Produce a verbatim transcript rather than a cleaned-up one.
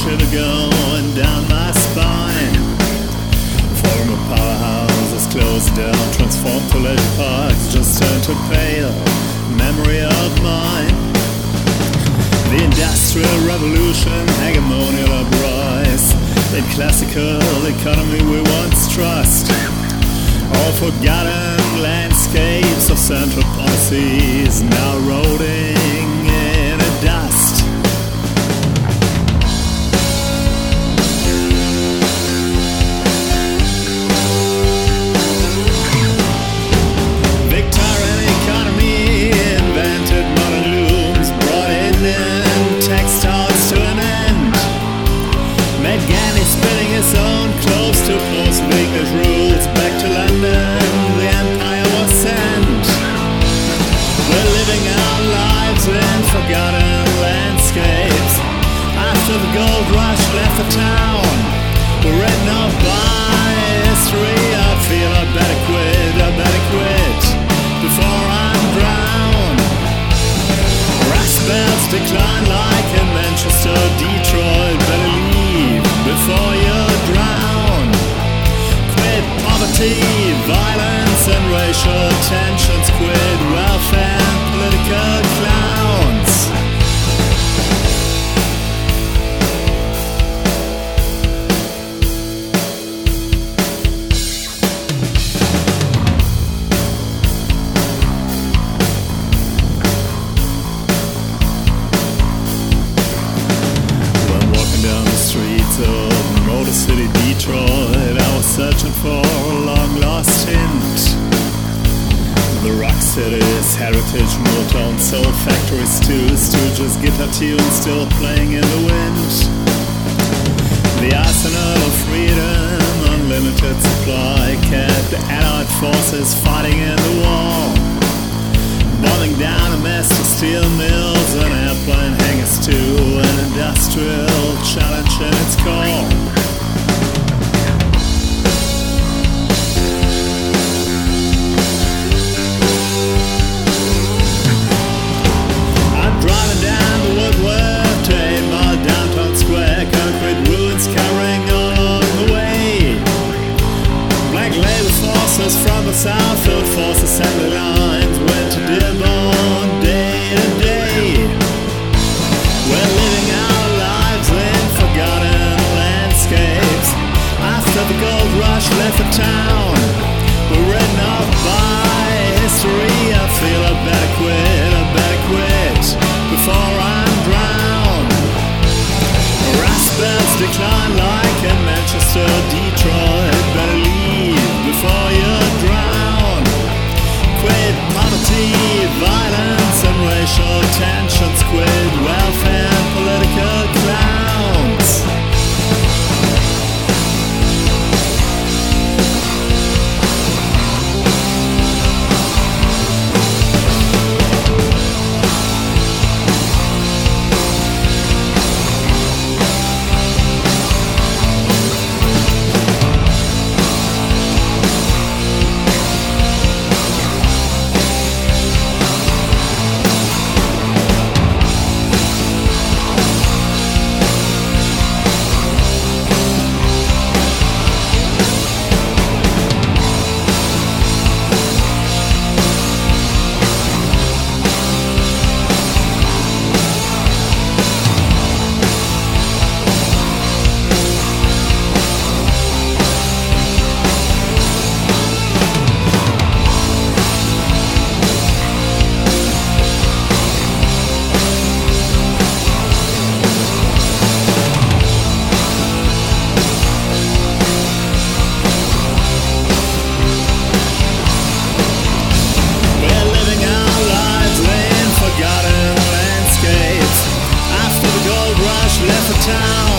shiver going down my spine. Former powerhouses closed down, transformed to leisure parks, just turned to pale memory of mine. The Industrial Revolution, hegemonial uprise, in classical economy we once trust. All forgotten landscapes of central policies now eroding in a dust. Victorian economy invented modern looms, brought Indian textiles to an end, made Gandhi spinning his own clothes to post-English rules. Back to London, the empire was sent. We're living our lives in forgotten landscapes. After the gold rush left the town, we're written off by history. I feel I better quit, I better quit before I'm drowned. Rust belts decline like in Manchester, Detroit. Better leave before you're drowned. Quit poverty, violence and racial tensions. Quit welfare and political clowns. When walking down the streets of Motor City, Detroit, I was searching for a long-lost hint. The rock city's heritage, Motown, soul factories too, Stooges, guitar tunes still playing in the wind. The arsenal of freedom, unlimited supply, kept the Allied forces fighting in the war, bombing down a mess of steel mills and airplane hangars too, an industrial challenge in its core. From the south, field force assembly lines went to Dearborn day to day. We're living our lives in forgotten landscapes. After the gold rush left the town, we're written off by history. I feel I better quit, I better quit before I'm drowned. Rust belts decline like in Manchester, Detroit. Better leave before you're drowned. Quit poverty, violence and racial tensions. Quit welfare and political clowns. Left the town.